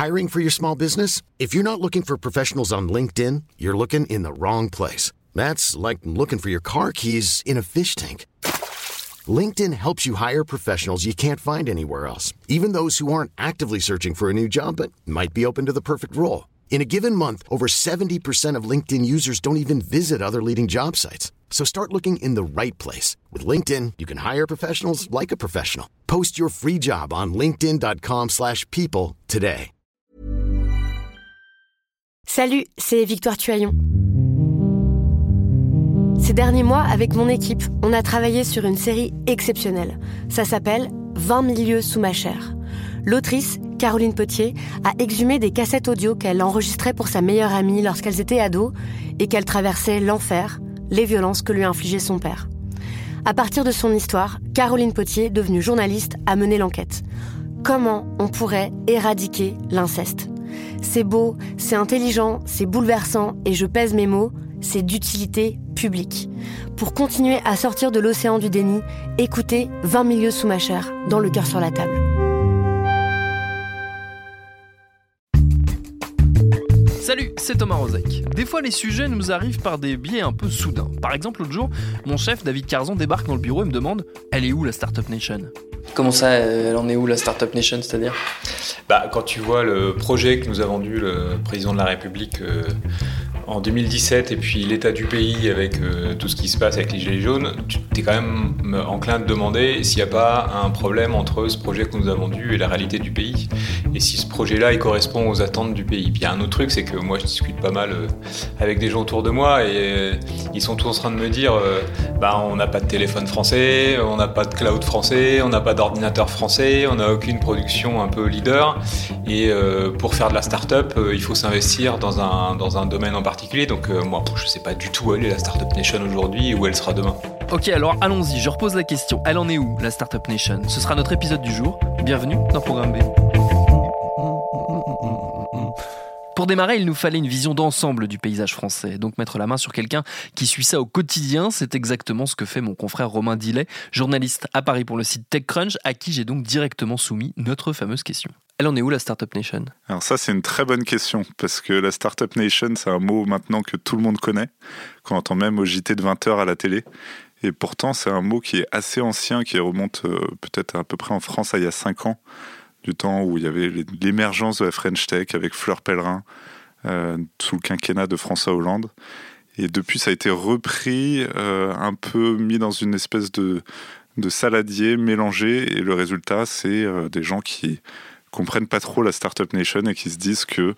Hiring for your small business? If you're not looking for professionals on LinkedIn, you're looking in the wrong place. That's like looking for your car keys in a fish tank. LinkedIn helps you hire professionals you can't find anywhere else, even those who aren't actively searching for a new job but might be open to the perfect role. In a given month, over 70% of LinkedIn users don't even visit other leading job sites. So start looking in the right place. With LinkedIn, you can hire professionals like a professional. Post your free job on linkedin.com/people today. Salut, c'est Victoire Tuaillon. Ces derniers mois, avec mon équipe, on a travaillé sur une série exceptionnelle. Ça s'appelle « 20 000 lieues sous ma chair ». L'autrice, Caroline Potier, a exhumé des cassettes audio qu'elle enregistrait pour sa meilleure amie lorsqu'elles étaient ados et qu'elle traversait l'enfer, les violences que lui infligeait son père. À partir de son histoire, Caroline Potier, devenue journaliste, a mené l'enquête. Comment on pourrait éradiquer l'inceste ? C'est beau, c'est intelligent, c'est bouleversant et je pèse mes mots, c'est d'utilité publique. Pour continuer à sortir de l'océan du déni, écoutez 20 000 lieues sous ma chair, dans Le cœur sur la table. Salut, c'est Thomas Rozek. Des fois, les sujets nous arrivent par des biais un peu soudains. Par exemple, l'autre jour, mon chef David Carzon débarque dans le bureau et me demande « Elle est où la Startup Nation ?» Comment ça, elle en est où la Startup Nation, c'est-à-dire ? Quand tu vois le projet que nous a vendu le président de la République en 2017 et puis l'état du pays avec tout ce qui se passe avec les Gilets jaunes, tu es quand même enclin de demander s'il n'y a pas un problème entre ce projet que nous a vendu et la réalité du pays. Et si ce projet-là, il correspond aux attentes du pays. Puis il y a un autre truc, c'est que moi je discute pas mal avec des gens autour de moi et ils sont tous en train de me dire on n'a pas de téléphone français, on n'a pas de cloud français, on n'a pas d'ordinateur français, on n'a aucune production un peu leader. Et pour faire de la start-up, il faut s'investir dans un domaine en particulier. Donc moi, je ne sais pas du tout où elle est la Startup Nation aujourd'hui et où elle sera demain. Ok, alors allons-y, je repose la question. Elle en est où, la Startup Nation ? Ce sera notre épisode du jour. Bienvenue dans Programme B. Pour démarrer, il nous fallait une vision d'ensemble du paysage français. Donc mettre la main sur quelqu'un qui suit ça au quotidien, c'est exactement ce que fait mon confrère Romain Dillet, journaliste à Paris pour le site TechCrunch, à qui j'ai donc directement soumis notre fameuse question. Elle en est où la Startup Nation ? Alors ça, c'est une très bonne question, parce que la Startup Nation, c'est un mot maintenant que tout le monde connaît, qu'on entend même au JT de 20h à la télé. Et pourtant, c'est un mot qui est assez ancien, qui remonte peut-être à peu près en France il y a 5 ans, du temps où il y avait l'émergence de la French Tech avec Fleur Pellerin, sous le quinquennat de François Hollande. Et depuis, ça a été repris, un peu mis dans une espèce de saladier mélangé. Et le résultat, c'est des gens qui comprennent pas trop la Startup Nation et qui se disent que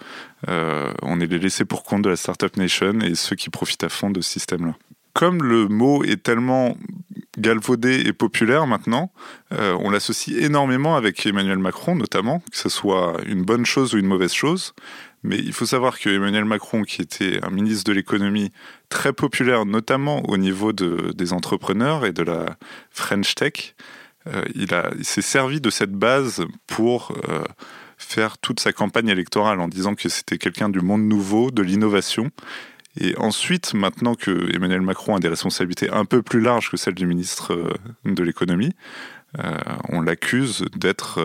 on est les laissés pour compte de la Startup Nation et ceux qui profitent à fond de ce système-là. Comme le mot est tellement galvaudé et populaire maintenant, on l'associe énormément avec Emmanuel Macron notamment, que ce soit une bonne chose ou une mauvaise chose. Mais il faut savoir que Emmanuel Macron, qui était un ministre de l'économie très populaire, notamment au niveau des entrepreneurs et de la French Tech, il s'est servi de cette base pour faire toute sa campagne électorale en disant que c'était quelqu'un du monde nouveau, de l'innovation. Et ensuite, maintenant que Emmanuel Macron a des responsabilités un peu plus larges que celles du ministre de l'économie, on l'accuse d'être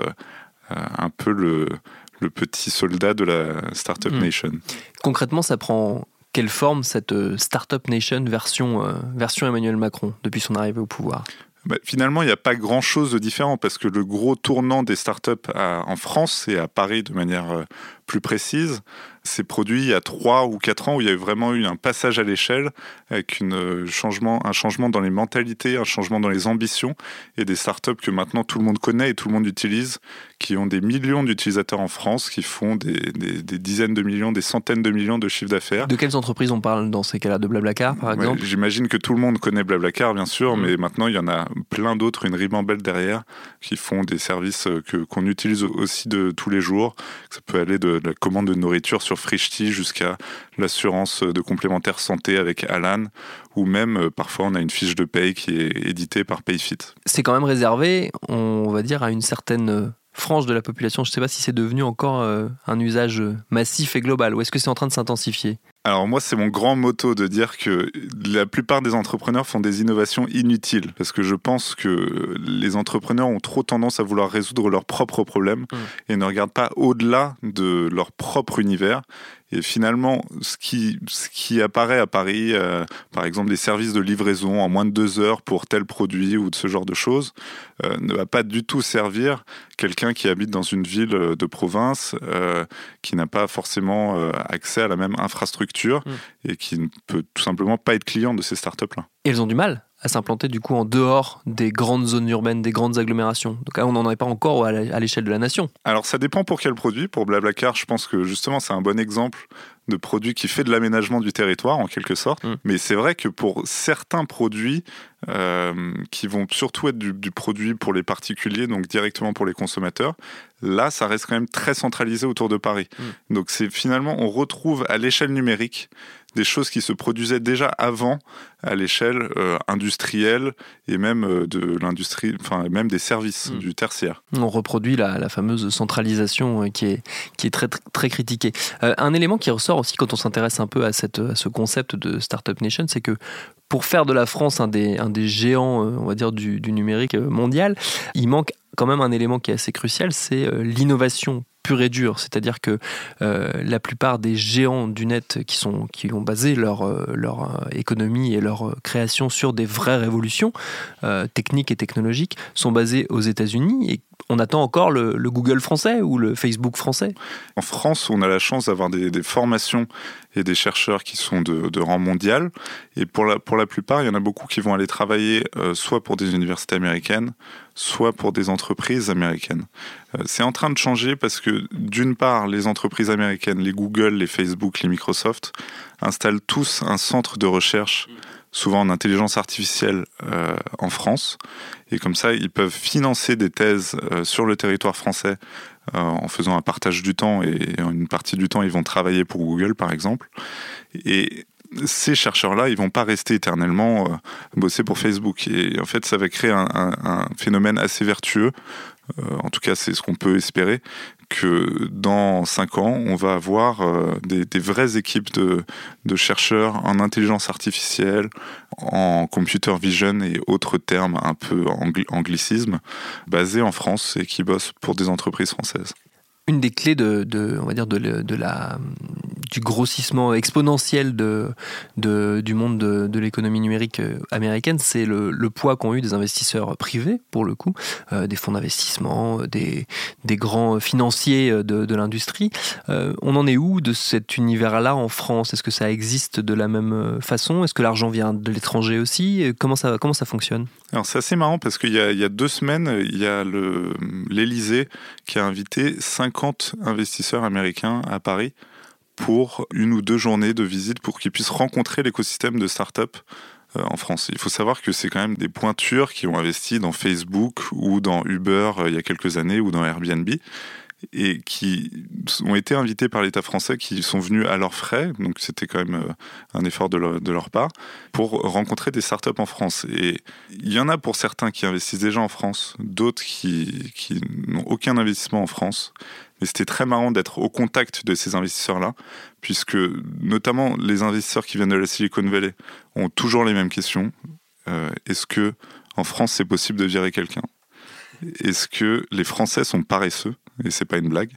un peu le petit soldat de la Startup Nation. Concrètement, ça prend quelle forme cette Startup Nation version Emmanuel Macron depuis son arrivée au pouvoir ? Finalement, il n'y a pas grand-chose de différent parce que le gros tournant des startups en France et à Paris de manière plus précise, s'est produit il y a 3 ou 4 ans où il y a vraiment eu un passage à l'échelle avec un changement dans les mentalités, un changement dans les ambitions et des startups que maintenant tout le monde connaît et tout le monde utilise, qui ont des millions d'utilisateurs en France, qui font des dizaines de millions, des centaines de millions de chiffres d'affaires. De quelles entreprises on parle dans ces cas-là ? De Blablacar, par exemple ? J'imagine que tout le monde connaît Blablacar, bien sûr, mais maintenant il y en a plein d'autres, une ribambelle derrière, qui font des services qu'on utilise aussi de tous les jours. Ça peut aller de la commande de nourriture sur Frishti jusqu'à l'assurance de complémentaire santé avec Alan, ou même parfois on a une fiche de paye qui est éditée par Payfit. C'est quand même réservé, on va dire, à une certaine frange de la population. Je ne sais pas si c'est devenu encore un usage massif et global, ou est-ce que c'est en train de s'intensifier ? Alors moi, c'est mon grand motto de dire que la plupart des entrepreneurs font des innovations inutiles, parce que je pense que les entrepreneurs ont trop tendance à vouloir résoudre leurs propres problèmes et ne regardent pas au-delà de leur propre univers. Et finalement, ce qui apparaît à Paris, par exemple des services de livraison en moins de 2 heures pour tel produit ou de ce genre de choses, ne va pas du tout servir quelqu'un qui habite dans une ville de province, qui n'a pas forcément accès à la même infrastructure et qui ne peut tout simplement pas être client de ces startups-là. Et elles ont du mal à s'implanter du coup en dehors des grandes zones urbaines, des grandes agglomérations. Donc là, on n'en est pas encore à l'échelle de la nation. Alors ça dépend pour quel produit. Pour Blablacar, je pense que justement c'est un bon exemple de produit qui fait de l'aménagement du territoire en quelque sorte. Mais c'est vrai que pour certains produits qui vont surtout être du produit pour les particuliers, donc directement pour les consommateurs, là ça reste quand même très centralisé autour de Paris. Donc c'est finalement, on retrouve à l'échelle numérique des choses qui se produisaient déjà avant à l'échelle industrielle et même de l'industrie, enfin même des services du tertiaire. On reproduit la fameuse centralisation qui est très, très critiquée. Un élément qui ressort aussi quand on s'intéresse un peu à ce concept de Startup Nation, c'est que pour faire de la France un des géants, on va dire, du numérique mondial, il manque quand même un élément qui est assez crucial, c'est l'innovation pure et dure. C'est-à-dire que la plupart des géants du net qui ont basé leur économie et leur création sur des vraies révolutions techniques et technologiques sont basés aux États-Unis, et on attend encore le Google français ou le Facebook français. En France, on a la chance d'avoir des formations et des chercheurs qui sont de rang mondial. Et pour la plupart, il y en a beaucoup qui vont aller travailler soit pour des universités américaines, soit pour des entreprises américaines. C'est en train de changer parce que, d'une part, les entreprises américaines, les Google, les Facebook, les Microsoft, installent tous un centre de recherche, souvent en intelligence artificielle, en France. Et comme ça, ils peuvent financer des thèses sur le territoire français en faisant un partage du temps, et une partie du temps, ils vont travailler pour Google, par exemple. Et ces chercheurs-là, ils vont pas rester éternellement bosser pour Facebook. Et en fait, ça va créer un phénomène assez vertueux. En tout cas, c'est ce qu'on peut espérer, que dans 5 ans, on va avoir des vraies équipes de chercheurs en intelligence artificielle, en computer vision et autres termes un peu anglicisme, basés en France et qui bossent pour des entreprises françaises. Une des clés on va dire du grossissement exponentiel du monde de l'économie numérique américaine, c'est le poids qu'ont eu des investisseurs privés, pour le coup, des fonds d'investissement, des grands financiers de l'industrie. On en est où de cet univers-là en France ? Est-ce que ça existe de la même façon ? Est-ce que l'argent vient de l'étranger aussi ? Comment ça fonctionne ? Alors c'est assez marrant parce qu'il y a 2 semaines, il y a l'Élysée qui a invité 50 investisseurs américains à Paris pour 1 ou 2 journées de visite pour qu'ils puissent rencontrer l'écosystème de start-up en France. Il faut savoir que c'est quand même des pointures qui ont investi dans Facebook ou dans Uber il y a quelques années ou dans Airbnb, et qui ont été invités par l'État français, qui sont venus à leurs frais, donc c'était quand même un effort de leur part, pour rencontrer des startups en France. Et il y en a pour certains qui investissent déjà en France, d'autres qui n'ont aucun investissement en France. Mais c'était très marrant d'être au contact de ces investisseurs-là, puisque notamment les investisseurs qui viennent de la Silicon Valley ont toujours les mêmes questions. Est-ce que en France c'est possible de virer quelqu'un ? Est-ce que les Français sont paresseux ? Et c'est pas une blague.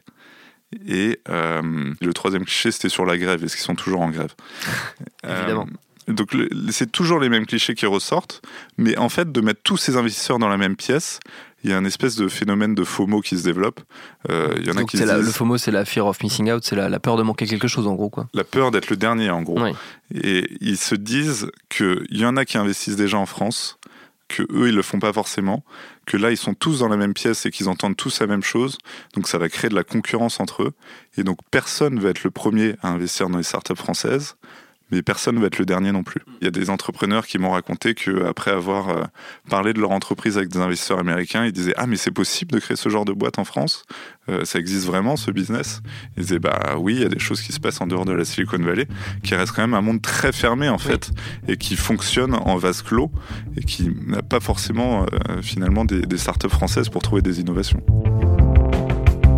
Et le 3e cliché, c'était sur la grève. Est-ce qu'ils sont toujours en grève ? Évidemment. Donc c'est toujours les mêmes clichés qui ressortent, mais en fait, de mettre tous ces investisseurs dans la même pièce, il y a un espèce de phénomène de FOMO qui se développe. Il y en a qui disent... le FOMO, c'est la fear of missing out, c'est la peur de manquer quelque chose, en gros, quoi. La peur d'être le dernier, en gros. Oui. Et ils se disent qu'il y en a qui investissent déjà en France, que eux ils le font pas forcément, que là ils sont tous dans la même pièce et qu'ils entendent tous la même chose, donc ça va créer de la concurrence entre eux, et donc personne va être le premier à investir dans les startups françaises, mais personne ne va être le dernier non plus. Il y a des entrepreneurs qui m'ont raconté qu'après avoir parlé de leur entreprise avec des investisseurs américains, ils disaient « Ah, mais c'est possible de créer ce genre de boîte en France ? Ça existe vraiment, ce business ?» Ils disaient « Bah oui, il y a des choses qui se passent en dehors de la Silicon Valley, qui reste quand même un monde très fermé en fait, et qui fonctionne en vase clos, et qui n'a pas forcément finalement des startups françaises pour trouver des innovations. »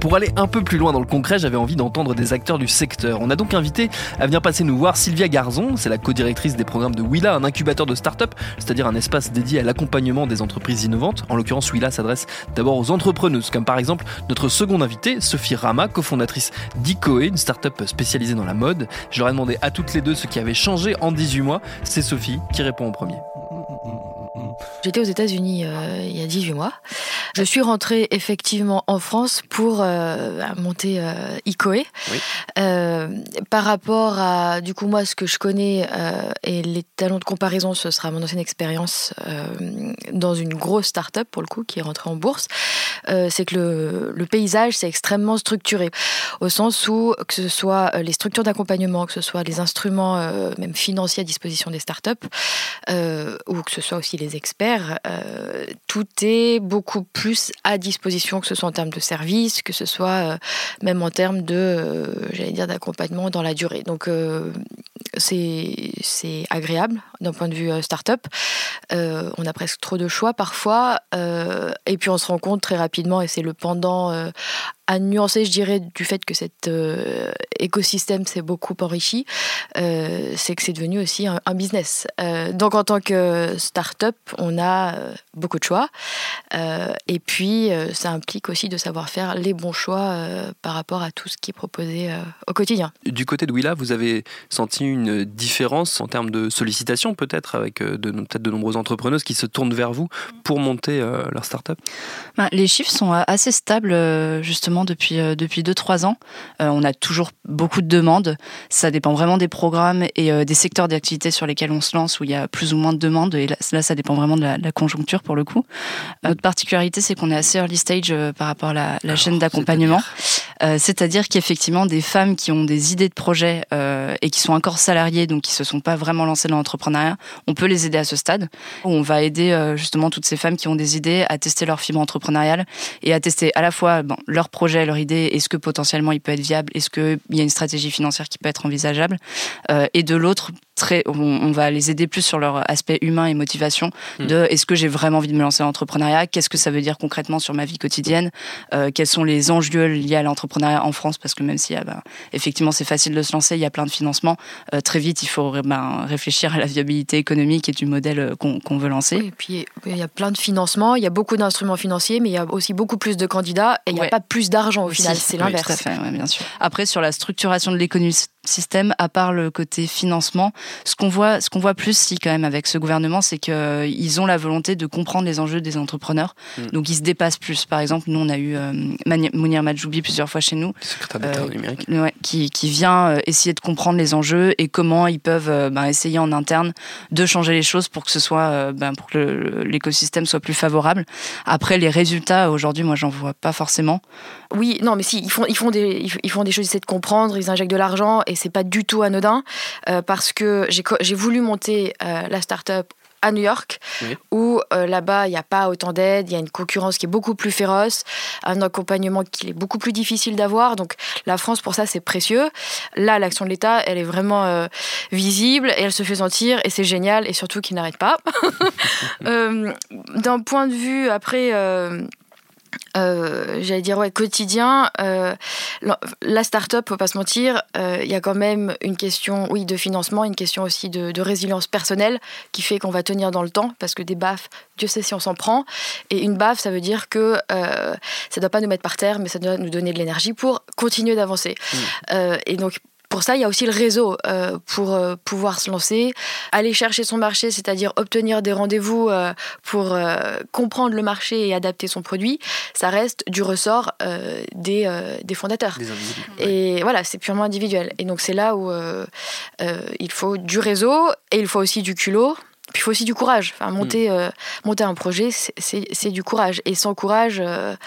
Pour aller un peu plus loin dans le concret, j'avais envie d'entendre des acteurs du secteur. On a donc invité à venir passer nous voir Sylvia Garzon, c'est la co-directrice des programmes de Willa, un incubateur de start-up, c'est-à-dire un espace dédié à l'accompagnement des entreprises innovantes. En l'occurrence, Willa s'adresse d'abord aux entrepreneuses, comme par exemple notre seconde invitée, Sophie Rama, cofondatrice d'Icoe, une start-up spécialisée dans la mode. Je leur ai demandé à toutes les deux ce qui avait changé en 18 mois. C'est Sophie qui répond en premier. J'étais aux États-Unis il y a 18 mois. Je suis rentrée effectivement en France pour monter Icoe. Oui. Par rapport à, du coup, moi, ce que je connais et les talons de comparaison, ce sera mon ancienne expérience dans une grosse start-up, pour le coup, qui est rentrée en bourse. C'est que le paysage, c'est extrêmement structuré, au sens où, que ce soit les structures d'accompagnement, que ce soit les instruments même financiers à disposition des start-up, ou que ce soit aussi les experts, tout est beaucoup plus à disposition, que ce soit en termes de services, que ce soit même en termes de, d'accompagnement dans la durée. Donc c'est agréable d'un point de vue start-up. On a presque trop de choix parfois, et puis on se rend compte très rapidement, et c'est le pendant à nuancer, je dirais, du fait que cet écosystème s'est beaucoup enrichi, c'est que c'est devenu aussi un business. Donc en tant que start-up, on a beaucoup de choix, et puis ça implique aussi de savoir faire les bons choix par rapport à tout ce qui est proposé au quotidien. Du côté de Willa, vous avez senti une différence en termes de sollicitation peut-être, avec peut-être de nombreuses entrepreneuses qui se tournent vers vous pour monter leur start-up? Les chiffres sont assez stables justement depuis 2-3 ans. On a toujours beaucoup de demandes. Ça dépend vraiment des programmes et des secteurs d'activité sur lesquels on se lance, où il y a plus ou moins de demandes. Et là ça dépend vraiment de la conjoncture pour le coup. Notre particularité, c'est qu'on est assez early stage par rapport à la chaîne d'accompagnement. C'est-à-dire qu'effectivement, des femmes qui ont des idées de projet et qui sont encore salariées, donc qui se sont pas vraiment lancées dans l'entrepreneuriat, on peut les aider à ce stade. On va aider justement toutes ces femmes qui ont des idées à tester leur fibre entrepreneuriale et à tester à la fois leur projet, leur idée, est-ce que potentiellement il peut être viable, est-ce qu'il y a une stratégie financière qui peut être envisageable, et de l'autre, on va les aider plus sur leur aspect humain et motivation, de est-ce que j'ai vraiment envie de me lancer dans l'entrepreneuriat, qu'est-ce que ça veut dire concrètement sur ma vie quotidienne, quels sont les enjeux liés à l'entrepreneuriat en France, parce que même si effectivement c'est facile de se lancer, il y a plein de financements, très vite il faut réfléchir à la viabilité économique et du modèle qu'on veut lancer. Oui, et puis il y a plein de financements, il y a beaucoup d'instruments financiers, mais il y a aussi beaucoup plus de candidats et il n'y a pas plus d'argent au final, c'est l'inverse. Oui, tout à fait, ouais, bien sûr. Après, sur la structuration de l'écosystème, à part le côté financement, ce qu'on voit plus si quand même avec ce gouvernement, c'est qu'ils ont la volonté de comprendre les enjeux des entrepreneurs. Donc ils se dépassent plus. Par exemple, nous on a eu Mounir Majoubi plusieurs fois chez nous, secrétaire d'État numérique, qui vient essayer de comprendre les enjeux et comment ils peuvent essayer en interne de changer les choses pour que ce soit pour que l'écosystème soit plus favorable. Après, les résultats aujourd'hui, moi j'en vois pas forcément. Oui, non, mais si, ils font des choses, ils essaient de comprendre, ils injectent de l'argent et c'est pas du tout anodin, parce que j'ai voulu monter la start-up à New York, où là-bas, il n'y a pas autant d'aide, il y a une concurrence qui est beaucoup plus féroce, un accompagnement qui est beaucoup plus difficile d'avoir. Donc la France, pour ça, c'est précieux. Là, l'action de l'État, elle est vraiment visible et elle se fait sentir et c'est génial, et surtout qu'il n'arrête pas. D'un point de vue, après... quotidien, la start-up, faut pas se mentir, il y a quand même une question de financement, une question aussi de résilience personnelle qui fait qu'on va tenir dans le temps, parce que des baffes, Dieu sait si on s'en prend, et une baffe, ça veut dire que ça doit pas nous mettre par terre, mais ça doit nous donner de l'énergie pour continuer d'avancer. Et donc pour ça, il y a aussi le réseau pour pouvoir se lancer, aller chercher son marché, c'est-à-dire obtenir des rendez-vous pour comprendre le marché et adapter son produit. Ça reste du ressort des fondateurs. Des individus. Et voilà, c'est purement individuel. Et donc c'est là où il faut du réseau et il faut aussi du culot. Puis il faut aussi du courage. Enfin, monter un projet, c'est du courage. Et sans courage...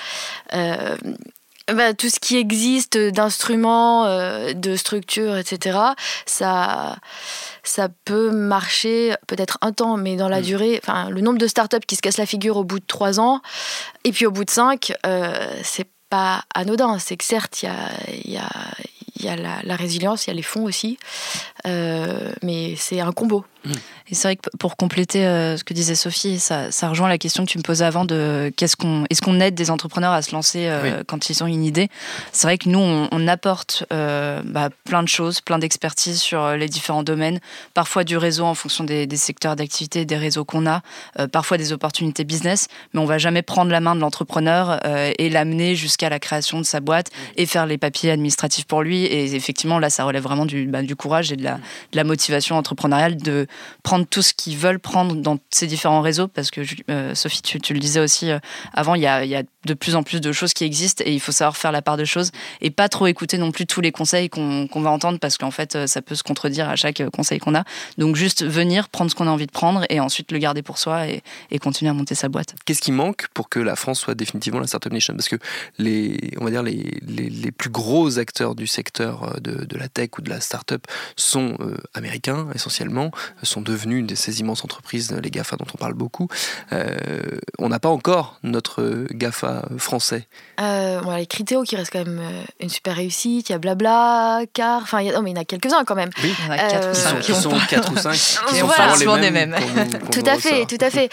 tout ce qui existe d'instruments, de structures, etc., ça peut marcher peut-être un temps, mais dans la durée, le nombre de startups qui se cassent la figure au bout de 3 ans, et puis au bout de 5, c'est pas anodin. C'est que certes, il y a la résilience, il y a les fonds aussi, mais c'est un combo. Et c'est vrai que pour compléter ce que disait Sophie, ça rejoint la question que tu me posais avant de est-ce qu'on aide des entrepreneurs à se lancer quand ils ont une idée. C'est vrai que nous, on apporte plein de choses, plein d'expertise sur les différents domaines, parfois du réseau en fonction des secteurs d'activité, des réseaux qu'on a, parfois des opportunités business, mais on va jamais prendre la main de l'entrepreneur et l'amener jusqu'à la création de sa boîte et faire les papiers administratifs pour lui. Et effectivement, là, ça relève vraiment du courage et de la motivation entrepreneuriale de prendre tout ce qu'ils veulent prendre dans ces différents réseaux, parce que Sophie, tu le disais aussi avant, il y a de plus en plus de choses qui existent et il faut savoir faire la part de choses et pas trop écouter non plus tous les conseils qu'on va entendre, parce qu'en fait ça peut se contredire à chaque conseil qu'on a. Donc juste venir, prendre ce qu'on a envie de prendre et ensuite le garder pour soi et continuer à monter sa boîte. Qu'est-ce qui manque pour que la France soit définitivement la Startup Nation ? Parce que les plus gros acteurs du secteur de la tech ou de la startup sont américains essentiellement, sont devenus ces immenses entreprises, les GAFA dont on parle beaucoup. On n'a pas encore notre GAFA français. Les Criteo qui reste quand même une super réussite. Il y a Blabla, Car, mais il y en a quelques-uns quand même. Oui, il y en a 4 ou 5 qui sont 4 ou 5 qui sont souvent les mêmes. Tout à fait.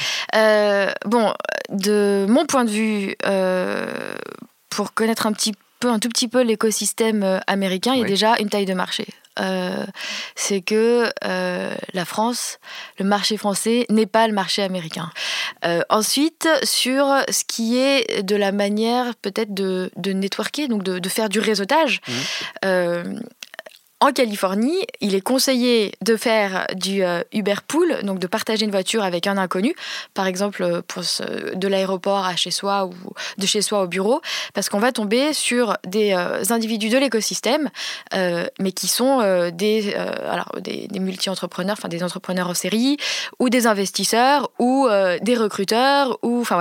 De mon point de vue, pour connaître un tout petit peu l'écosystème américain, il y a déjà une taille de marché. C'est que la France, le marché français n'est pas le marché américain. Ensuite, sur ce qui est de la manière peut-être de networker, donc de faire du réseautage, en Californie, il est conseillé de faire du Uber Pool, donc de partager une voiture avec un inconnu, par exemple de l'aéroport à chez soi ou de chez soi au bureau, parce qu'on va tomber sur des individus de l'écosystème, mais qui sont des multi-entrepreneurs, enfin des entrepreneurs en série, ou des investisseurs, ou des recruteurs,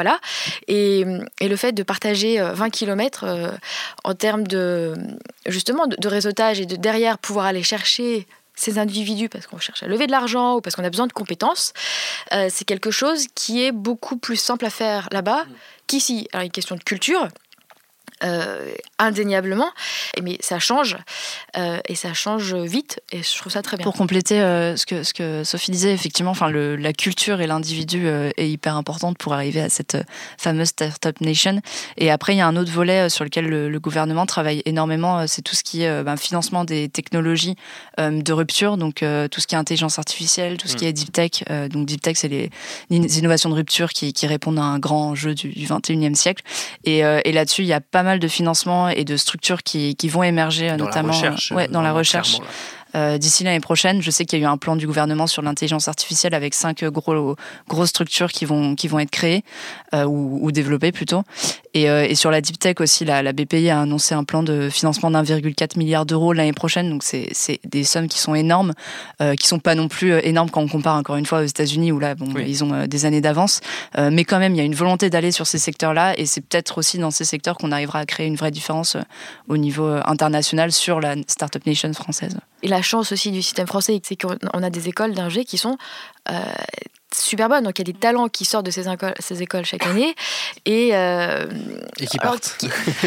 Et le fait de partager 20 km en termes de réseautage et de derrière pouvoir aller chercher ces individus parce qu'on cherche à lever de l'argent ou parce qu'on a besoin de compétences, c'est quelque chose qui est beaucoup plus simple à faire là-bas qu'ici. Alors, une question de culture, indéniablement, mais ça change et ça change vite et je trouve ça très bien. Pour compléter ce que Sophie disait, effectivement, la culture et l'individu est hyper importante pour arriver à cette fameuse Startup Nation. Et après, il y a un autre volet sur lequel le gouvernement travaille énormément, c'est tout ce qui est financement des technologies de rupture, donc tout ce qui est intelligence artificielle, tout ce qui est deep tech. Donc deep tech, c'est les innovations de rupture qui répondent à un grand enjeu du 21e siècle. Et là-dessus, il y a pas mal de financements et de structures qui vont émerger, notamment dans la recherche. D'ici l'année prochaine, je sais qu'il y a eu un plan du gouvernement sur l'intelligence artificielle avec 5 grosses structures qui vont être créées ou développées plutôt. Et sur la deep tech aussi, la BPI a annoncé un plan de financement d'1,4 milliard d'euros l'année prochaine. Donc c'est des sommes qui sont énormes, qui sont pas non plus énormes quand on compare encore une fois aux États-Unis où là, ils ont des années d'avance. Mais quand même, il y a une volonté d'aller sur ces secteurs-là et c'est peut-être aussi dans ces secteurs qu'on arrivera à créer une vraie différence au niveau international sur la Startup Nation française. Et la chance aussi du système français, c'est qu'on a des écoles d'ingé qui sont super bonnes. Donc il y a des talents qui sortent de ces écoles chaque année et qui partent.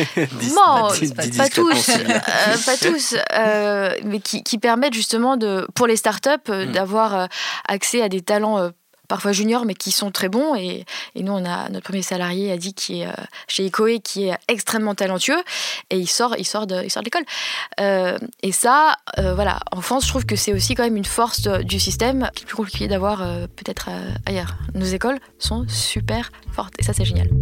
Pas tous, mais qui permettent justement pour les startups d'avoir accès à des talents parfois juniors, mais qui sont très bons. Et nous, on a notre premier salarié, Adi, qui est chez Ecoe, qui est extrêmement talentueux, et il sort de l'école. Et ça, en France, je trouve que c'est aussi quand même une force du système qui est plus compliqué d'avoir peut-être ailleurs. Nos écoles sont super fortes, et ça, c'est génial.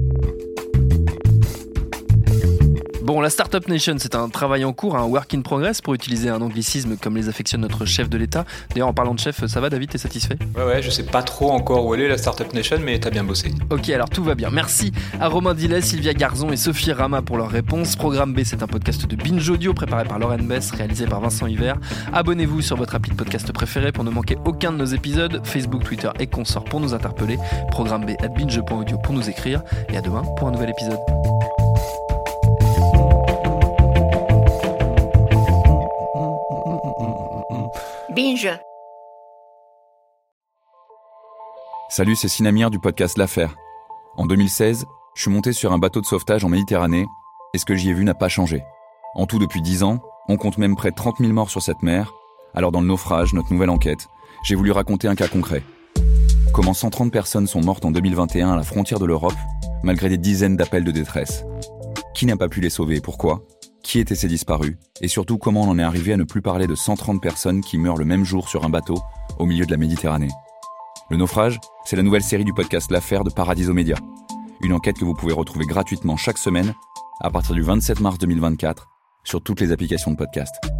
Bon, la Startup Nation, c'est un travail en cours, un work in progress, pour utiliser un anglicisme comme les affectionne notre chef de l'État. D'ailleurs, en parlant de chef, ça va David, t'es satisfait ? Ouais, je sais pas trop encore où elle est la Startup Nation, mais t'as bien bossé. Ok, alors tout va bien. Merci à Romain Dillet, Sylvia Garzon et Sophie Rama pour leurs réponses. Programme B, c'est un podcast de Binge Audio préparé par Lauren Bess, réalisé par Vincent Hiver. Abonnez-vous sur votre appli de podcast préféré pour ne manquer aucun de nos épisodes. Facebook, Twitter et consorts pour nous interpeller. Programme B @binge.audio pour nous écrire. Et à demain pour un nouvel épisode. Binge. Salut, c'est Sinamir du podcast L'Affaire. En 2016, je suis monté sur un bateau de sauvetage en Méditerranée et ce que j'y ai vu n'a pas changé. En tout, depuis 10 ans, on compte même près de 30 000 morts sur cette mer, Alors dans Le Naufrage, notre nouvelle enquête, j'ai voulu raconter un cas concret. Comment 130 personnes sont mortes en 2021 à la frontière de l'Europe, malgré des dizaines d'appels de détresse. Qui n'a pas pu les sauver et pourquoi ? Qui étaient ces disparus ? Et surtout, comment on en est arrivé à ne plus parler de 130 personnes qui meurent le même jour sur un bateau au milieu de la Méditerranée ? Le Naufrage, c'est la nouvelle série du podcast L'Affaire de Paradiso Media. Une enquête que vous pouvez retrouver gratuitement chaque semaine à partir du 27 mars 2024 sur toutes les applications de podcast.